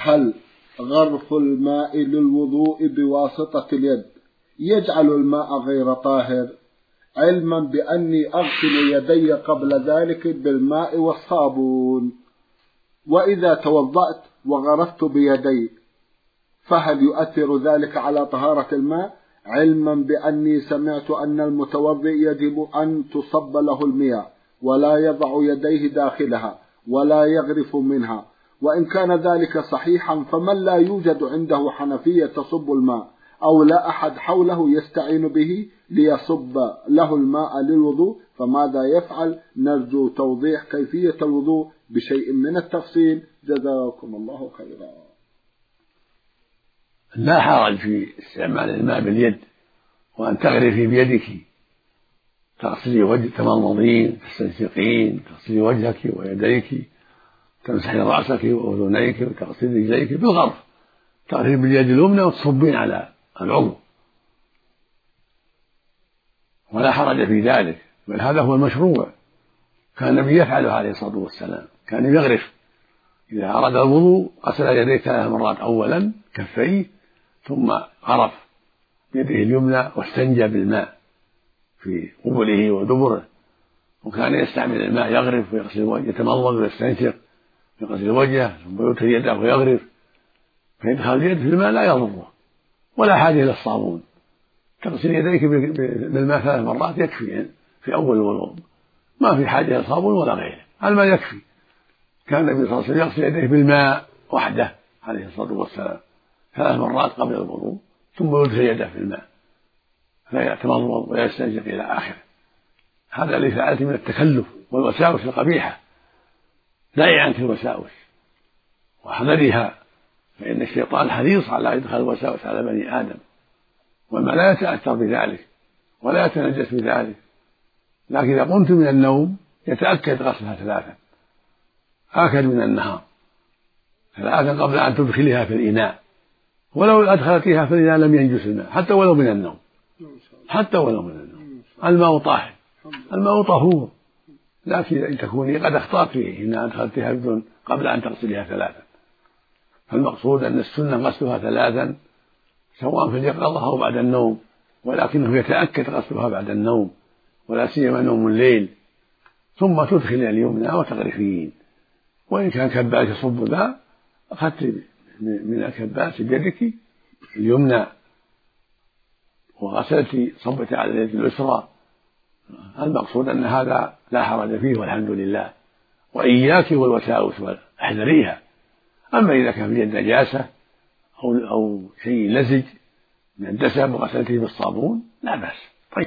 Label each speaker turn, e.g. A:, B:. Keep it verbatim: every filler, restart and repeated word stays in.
A: هل غرف الماء للوضوء بواسطة اليد يجعل الماء غير طاهر، علما بأني أغسل يدي قبل ذلك بالماء والصابون، وإذا توضأت وغرفت بيدي فهل يؤثر ذلك على طهارة الماء، علما بأني سمعت أن المتوضئ يجب أن تصب له المياه ولا يضع يديه داخلها ولا يغرف منها، وإن كان ذلك صحيحا فمن لا يوجد عنده حنفية تصب الماء أو لا أحد حوله يستعين به ليصب له الماء للوضوء، فماذا يفعل؟ نرجو توضيح كيفية الوضوء بشيء من التفصيل، جزاكم الله خيرا.
B: لا حرج في استعمال الماء باليد، وأن تغرفي بيدك، تغسلي وجه، تمضمضين، تستنشقين، تغسلي وجهك ويديك، تمسحين رأسك وأذنيك وتغسلي رجليك بالغرف، تغرفي باليد اليمنى وتصبين على العضو، ولا حرج في ذلك، بل هذا هو المشروع. كان النبي يفعله عليه الصلاة والسلام، كان يغرف إذا أراد الوضوء غسل يديه ثلاث مرات، أولا كفيه ثم غرف يده اليمنى واستنجى بالماء في قبله ودبره، وكان يستعمل الماء يغرف ويغسل وجهه، يتمضمض ويستنشق، يغسل وجهه ثم يدخل يده ويغرف، فيدخل اليد في الماء لا يضره، ولا حاجة إلى الصابون، تغسل يديك بالماء ثلاث مرات يكفي في أول الوضوء، ما في حاجة إلى الصابون ولا غيره، الماء يكفي. كان النبي صلى الله عليه وسلم يغسل يديه بالماء وحده عليه الصلاة والسلام ثلاث مرات قبل الوضوء، ثم يدخل يده في الماء فيتمضمض ويستنشق إلى آخره. هذا الذي فعلت من التكلف والوساوس القبيحة، دعي عنك الوساوس واحذريها، فإن الشيطان حريص على إدخال الوساوس على بني آدم، وما لا يتأثر بذلك ولا يتنجس بذلك، لكن إذا قمت من النوم يتأكد غسلها ثلاثا، آكد من النهار ثلاثا قبل أن تدخلها في الإناء، ولو أدخلتها في الإناء لم ينجس الماء حتى ولو من النوم، حتى ولو من النوم. الماء طاهر، الماء طهور، لكن إن تكوني قد أخطأت فيه إن أدخلتها بدون قبل أن تغسلها ثلاثا، فالمقصود أن السنة غسلها ثلاثا سواء في اليقظة أو بعد النوم، ولكنه يتأكد غسلها بعد النوم، ولا سيما نوم الليل، ثم تدخل اليمنى وتغرفين، وإن كان كباس يصب ذا أخذت من الكباس بيدك اليمنى وغسلت صبت على اليد اليسرى، المقصود أن هذا لا حرج فيه والحمد لله. وإياك والوساوس واحذريها. أما إذا كان في اليد نجاسة أو أو شيء لزج من الدسم وغسلته بالصابون لا بأس،